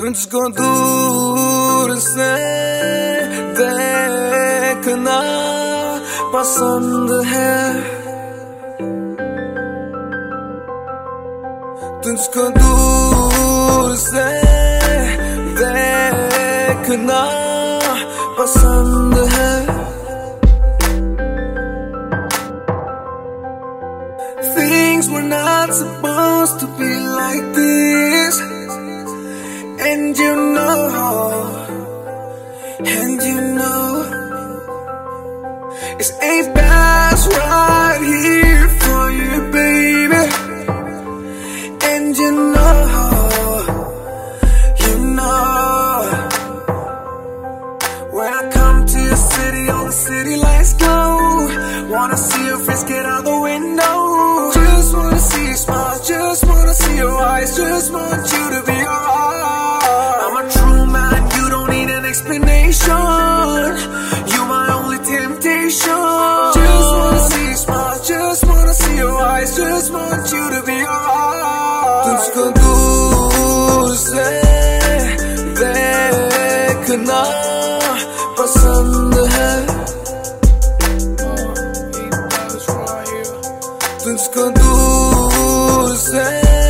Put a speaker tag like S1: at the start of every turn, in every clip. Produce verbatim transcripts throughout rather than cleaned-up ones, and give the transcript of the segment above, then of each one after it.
S1: तुझको दूर से देखना पसंद है, तुझको दूर से देखना पसंद है। Things were not supposed to be like this, and you know, and you know, it's a pass right here for you, baby, and you know, you know, when I come to your city, all the city lights glow, wanna see your face get out the window, just wanna see you smile, just wanna see your eyes, just want you to be alright. I'm a true man, you don't need an explanation, you're my only temptation. Just wanna see you smile, just wanna see your eyes, just want you to be alright. तुझको दूर से देखना पसंद है, तुझको दूर से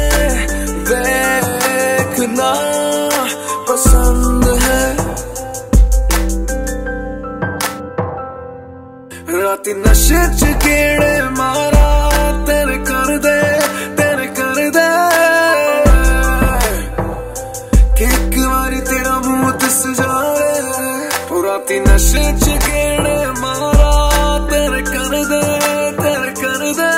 S1: देखना पसंद है। राती नशे च गेड़े मारा तेरे कर दे, तेरे कर दे कि एक बारी तेरा मुंह दिस जाए। राती नशे च गेड़े मारा तेरे कर दे, तेरे कर दे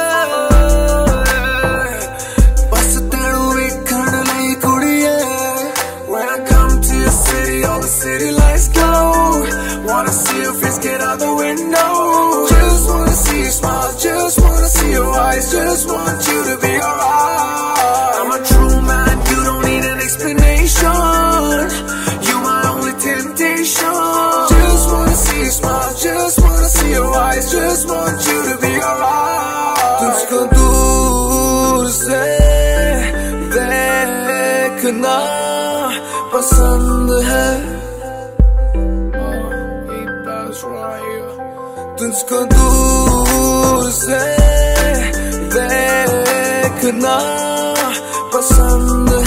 S1: बस तेनू वेखण लई कुड़िए। When I come to your city, all the city lights glow, wanna see your face get out the window, just wanna see you smile, just wanna see your eyes, just want you to be alright. I'm a true man, you don't need an explanation, you're my only temptation. Just wanna see you smile, just wanna see your eyes, just want you to be alright. तुझको दूर से देखना पसंद है, तुझको दूर से देखना पसंद